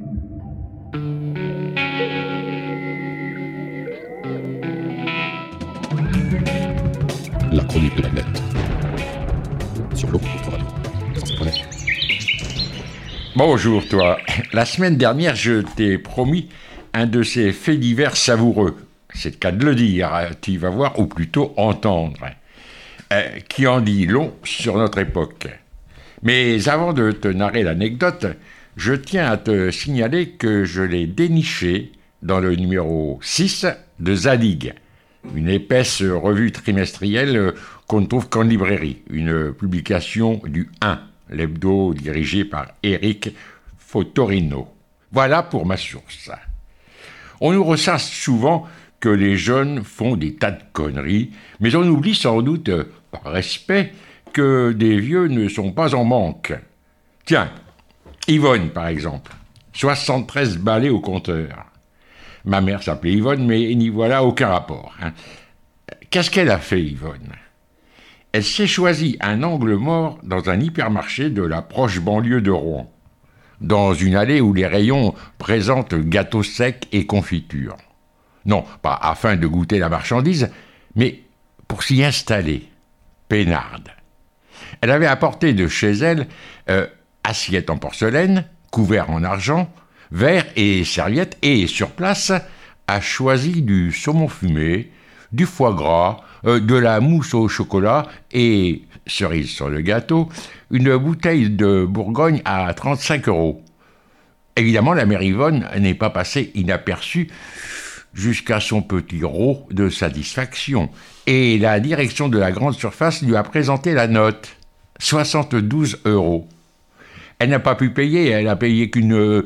La chronique de la nette. Sur l'eau, radio. Bonjour toi. La semaine dernière, je t'ai promis un de ces faits divers savoureux. C'est le cas de le dire, tu vas voir, ou plutôt entendre, qui en dit long sur notre époque. Mais avant de te narrer l'anecdote, je tiens à te signaler que je l'ai déniché dans le numéro 6 de Zadig, une épaisse revue trimestrielle qu'on ne trouve qu'en librairie, une publication du 1, l'hebdo dirigé par Eric Fotorino. Voilà pour ma source. On nous ressasse souvent que les jeunes font des tas de conneries, mais on oublie sans doute, par respect, que des vieux ne sont pas en manque. Tiens, Yvonne par exemple, 73 balais au compteur. Ma mère s'appelait Yvonne, mais n'y voilà aucun rapport. Qu'est-ce qu'elle a fait, Yvonne ? Elle s'est choisie un angle mort dans un hypermarché de la proche banlieue de Rouen, dans une allée où les rayons présentent gâteaux secs et confitures. Non, pas afin de goûter la marchandise, mais pour s'y installer, peinarde. Elle avait apporté de chez elle assiettes en porcelaine, couverts en argent, verres et serviettes, et sur place a choisi du saumon fumé, du foie gras, de la mousse au chocolat et, cerise sur le gâteau, une bouteille de Bourgogne à 35 €. Évidemment, la mère Yvonne n'est pas passée inaperçue jusqu'à son petit rot de satisfaction, et la direction de la grande surface lui a présenté la note, 72 €. Elle n'a pas pu payer, elle n'a payé qu'une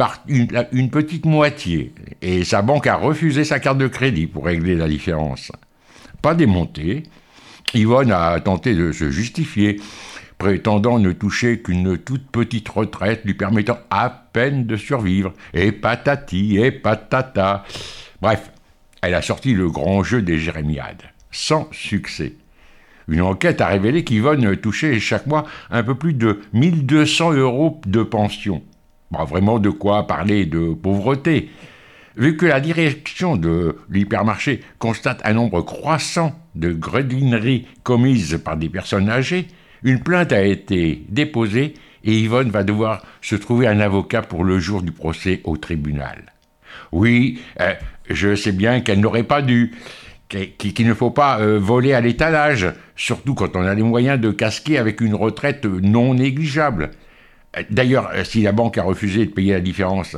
petite moitié, et sa banque a refusé sa carte de crédit pour régler la différence. Pas démontée, Yvonne a tenté de se justifier, prétendant ne toucher qu'une toute petite retraite lui permettant à peine de survivre, et patati et patata. Bref, elle a sorti le grand jeu des jérémiades, sans succès. Une enquête a révélé qu'Yvonne touchait chaque mois un peu plus de 1200 € de pension. Bon, vraiment de quoi parler de pauvreté. Vu que la direction de l'hypermarché constate un nombre croissant de gredinineries commises par des personnes âgées, une plainte a été déposée et Yvonne va devoir se trouver un avocat pour le jour du procès au tribunal. Oui, je sais bien qu'elle n'aurait pas dû, qu'il ne faut pas voler à l'étalage, surtout quand on a les moyens de casquer avec une retraite non négligeable. D'ailleurs, si la banque a refusé de payer la différence,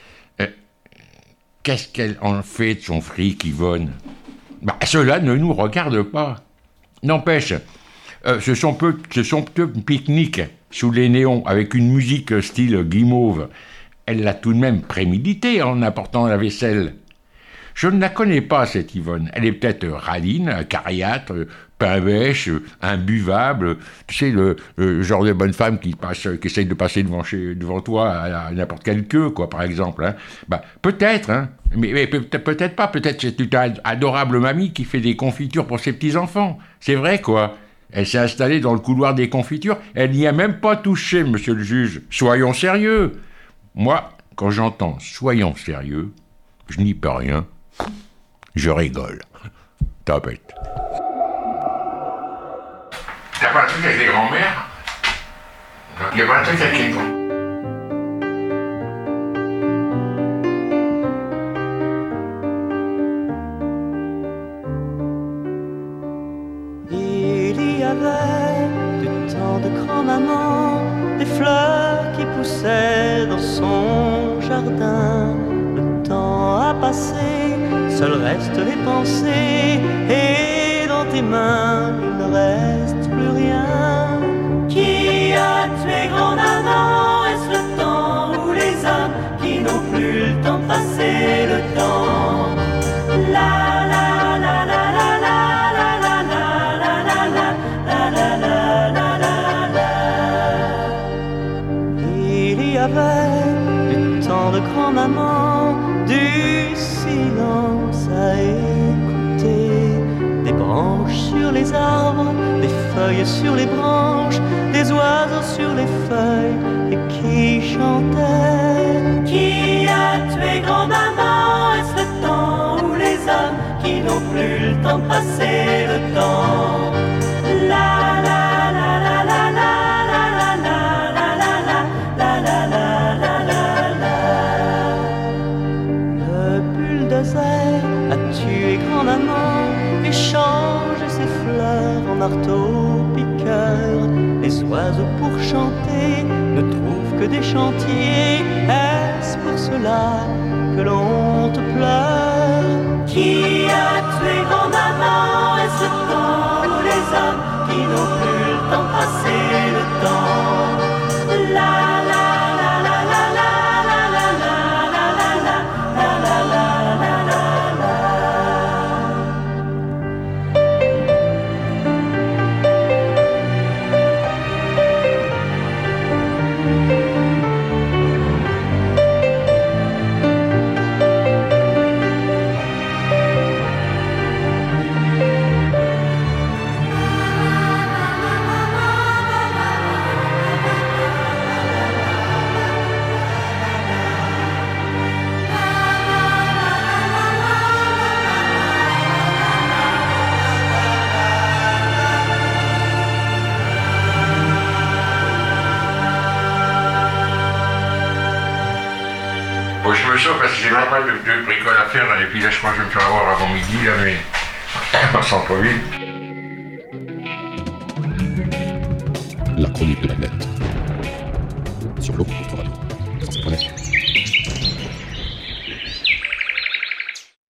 qu'est-ce qu'elle en fait de son fric, Yvonne ? Cela ne nous regarde pas. N'empêche, ce sont peu pique-niques sous les néons avec une musique style guimauve. Elle l'a tout de même prémédité en apportant la vaisselle. Je ne la connais pas, cette Yvonne. Elle est peut-être radine, cariâtre, pain-bêche, imbuvable. Tu sais, le genre de bonne femme qui essaye de passer devant toi à n'importe quelle queue, quoi, par exemple. Hein. Peut-être, hein. Mais peut-être pas. Peut-être c'est une adorable mamie qui fait des confitures pour ses petits-enfants. C'est vrai, quoi. Elle s'est installée dans le couloir des confitures. Elle n'y a même pas touché, monsieur le juge. Soyons sérieux. Moi, quand j'entends « soyons sérieux », je n'y peux rien. Je rigole. Tapette. T'as pas un truc avec les grands-mères ? Il y a pas un truc avec les grands-mères ? Il y avait du temps de grand-maman des fleurs qui poussaient dans son jardin. Le temps a passé, seuls restent les pensées, et dans tes mains il ne reste plus rien. Qui a tué grand-maman? Est-ce le temps ou les hommes qui n'ont plus le temps de passer le temps? La la la la la la la la la la la la la la. Il y avait du temps de grand-maman, du silence à écouter, des branches sur les arbres, des feuilles sur les branches, des oiseaux sur les feuilles, et qui chantaient. Qui plus le temps de passer le temps. La la la la la la la la la la la la la la la la. Le bulldozer a tué grand-maman et changé ses fleurs en marteau-piqueur. Les oiseaux pour chanter ne trouvent que des chantiers. Est-ce pour cela que l'on te pleure? Qui a tué grand-maman? Est-ce le temps ou les hommes qui n'ont plus le temps de passer le temps? La la la la la la la la la la la la la la la la. Bon, je me sors parce que j'ai pas mal de bricoles à faire là, et puis là je crois que je vais me faire avoir avant midi là, mais en centre-ville. La chronique de la nette. Sur l'eau contre radio.